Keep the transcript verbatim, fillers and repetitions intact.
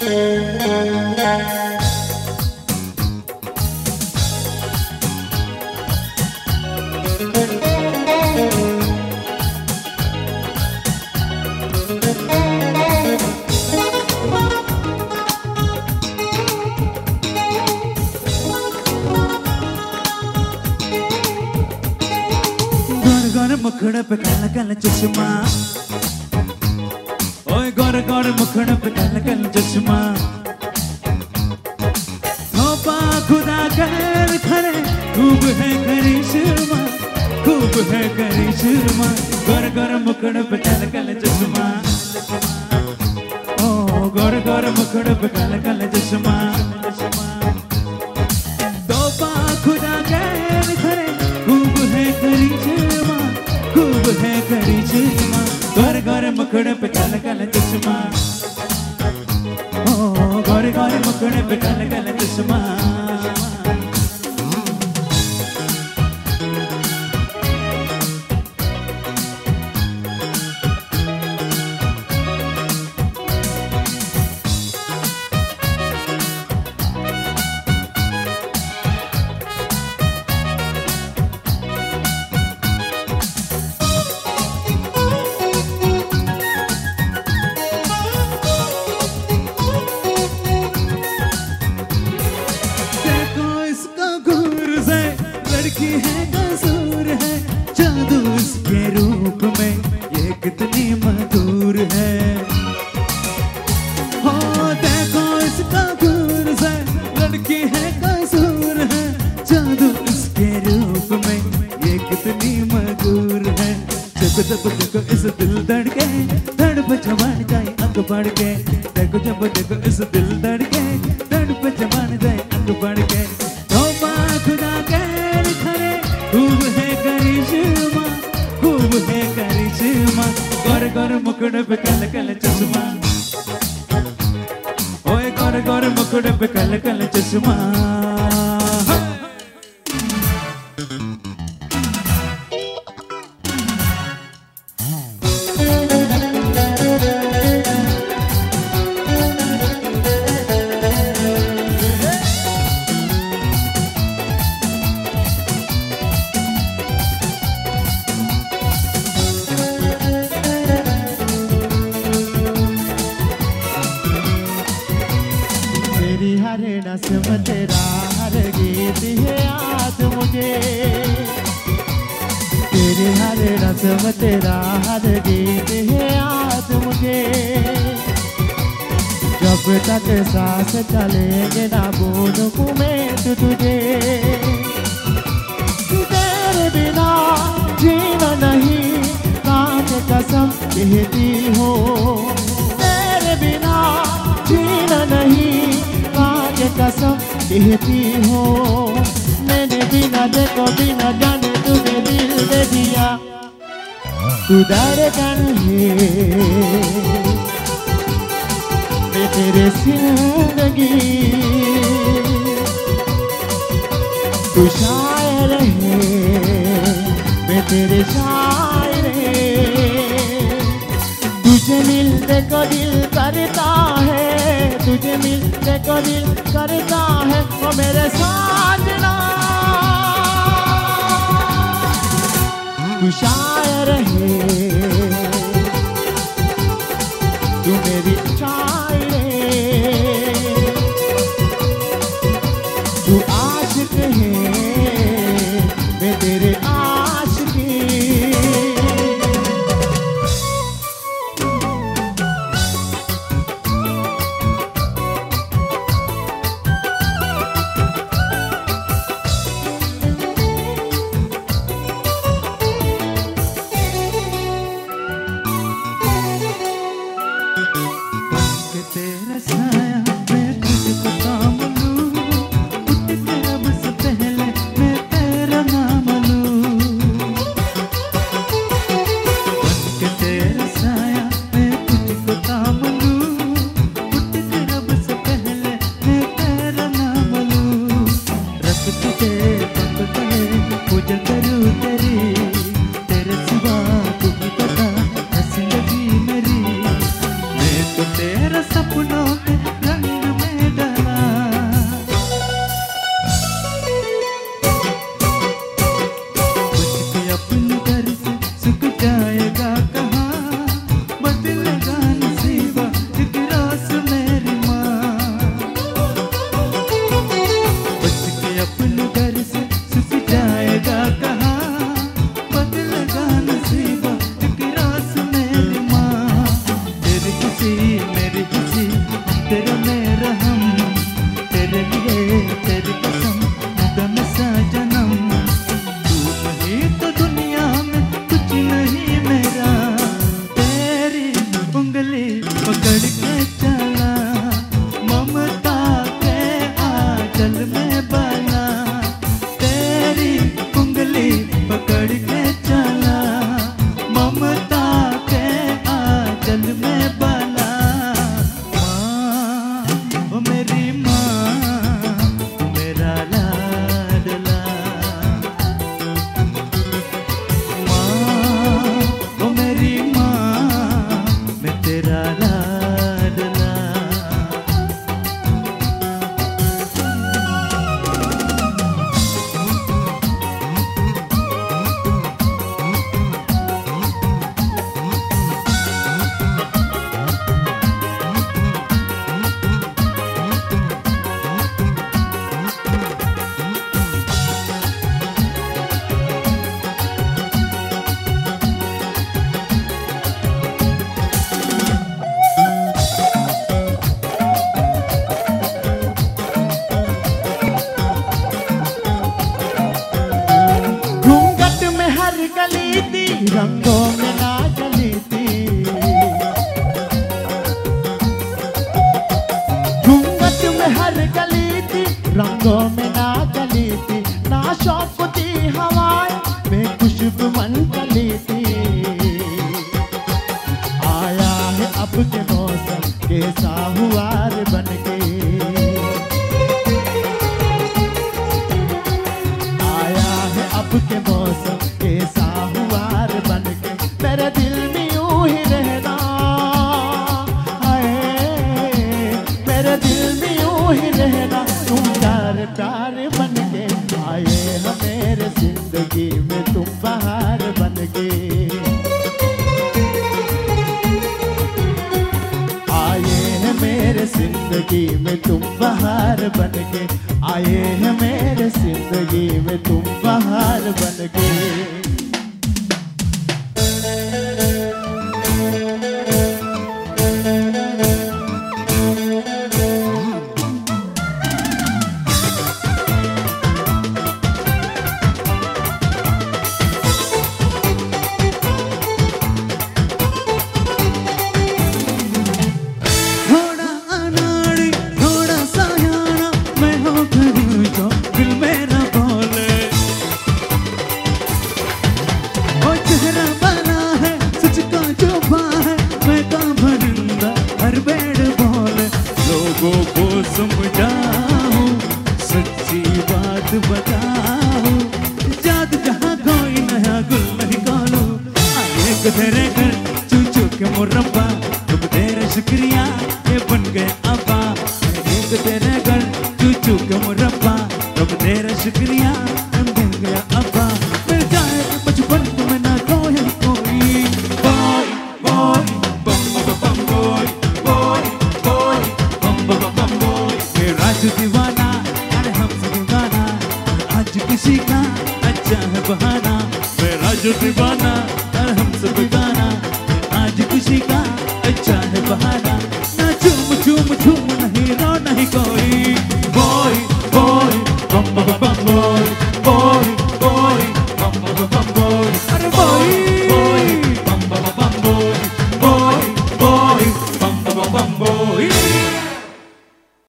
मुखड़े पे काला काला चश्मा, ओए गोरे गोरे मुखड़े पे काला काला चश्मा, थोपा खुदा कर खरे, खूब है करिश्मा, खूब है करिश्मा, गोरे गोरे मुखड़े पे काला काला चश्मा, ओ गोरे गोरे मुखड़े पे काला काला चश्मा, थोपा खुदा कर खरे, खूब है करिश्मा, खूब है करिश्मा, गोरे गोरे मुखड़े पे काला काला चश्मा, ओ गोरे गोरे मुखड़े पे काला काला चश्मा। लड़की है कसूर है, जादू उसके रूप में ये कितनी मधुर है, हो देखो इसका गुर से, लड़की है कसूर है, जादू उसके रूप में ये कितनी मधुर है, जब जब देखो इस दिल धड़के, धड़ पे जवान जाए अंग बढ़ के, देखो जब देखो इस दिल धड़के, धड़ पे जवान जाए अंग बढ़ के, खुदा कर खरे, खूब है करिश्मा, खूब है करिश्मा, गोरे गोरे मुखड़े पे काला काला चश्मा, ओए गोरे गोरे मुखड़े पे काला काला चश्मा। नस्म तेरा हर गीत है याद मुझे, तेरे हर नस्म तेरा हर गीत है याद मुझे, जब तक सांस चलेंगे ना भूलूं मैं तो तुझे, तेरे बिना जीना नहीं कांच कसम कहती हो, तेरे बिना जीना नहीं कसम कहती हो, मैंने बिना देखो बिना जाने तुम्हें दिल दे दिया, तू धड़कन है मैं तेरे जिंदगी, तू शायर है मैं तेरे शायर, तुझे मिलने को दिल करता है, तुझे मिलने को दिल करता है, वो मेरे साजना, तू शायर है, तू मेरी शायर, तू आशिक है मैं तेरे आशिकी। के साहुआर बनके। आया है अब के मौसम के साहुआर बनके, मेरे दिल में यूं ही रहना, हाय मेरे दिल में यूं ही रहना, तुम प्यार प्यार बनके। आए हो मेरे जिंदगी में तुम बहार बनके, आए हैं मेरे जिंदगी में तुम बहार बनके, आए हैं मेरे जिंदगी में तुम बहार बनके। समझाऊं सच्ची बात बताऊं, जादू जहाँ कोई नया गुल निकालूं। आए को तेरे घर चू चू के मुरब्बा, तुम तेरा शुक्रिया ये बन गए अब्बा। आए को तेरे घर चू चू के मुरब्बा, तुम तेरा शुक्रिया हम बन गया अब्बा। मिल जाए बचपन तुम्हें ना कोई कोई, बॉय बॉय बम बम बम बॉय बॉय बॉय बम बम बम बॉय। राजू दीवाना अरे हमसे दीवाना, आज किसी का अच्छा है बहाना। मैं राजू दीवाना अरे हमसे बेगाना, आज किसी का अच्छा है बहाना।